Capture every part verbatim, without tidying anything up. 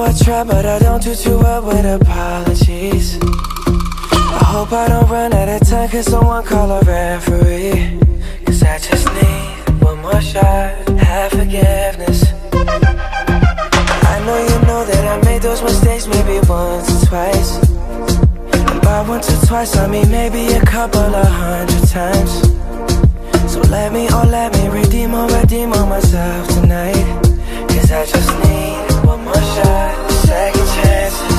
I try, but I don't do too well with apologies. I hope I don't run out of time, cause someone call a referee. Cause I just need one more shot, have forgiveness. I know you know that I made those mistakes maybe once or twice. And by once or twice I mean maybe a couple of hundred times. So let me, oh let me redeem or redeem on myself tonight. Cause I just need one more shot, second chances.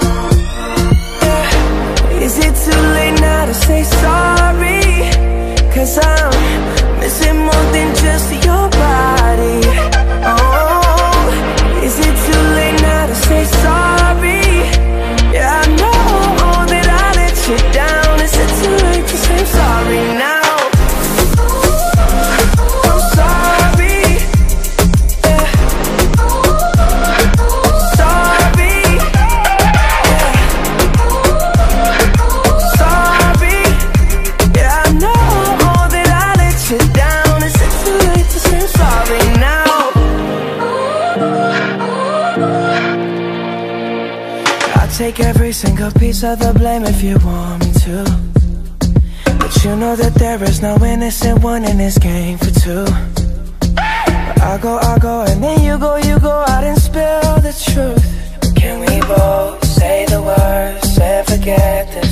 Yeah. Is it too late now to say sorry? Cause I'm missing more than just your body. Oh, is it too late now to say sorry? Yeah, I know that I let you down. Is it too late to say sorry now? Take every single piece of the blame if you want me to. But you know that there is no innocent one in this game for two. But I go, I go, and then you go, you go out and spill the truth. Can we both say the words and forget this?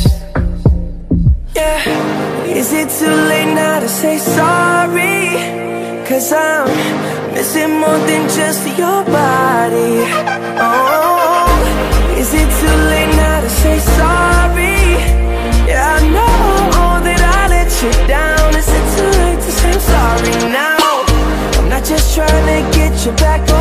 Yeah. Is it too late now to say sorry? Cause I'm missing more than just your body. Oh, is it too late now to say sorry? Yeah, I know that I let you down. Is it too late to say I'm sorry now? I'm not just trying to get you back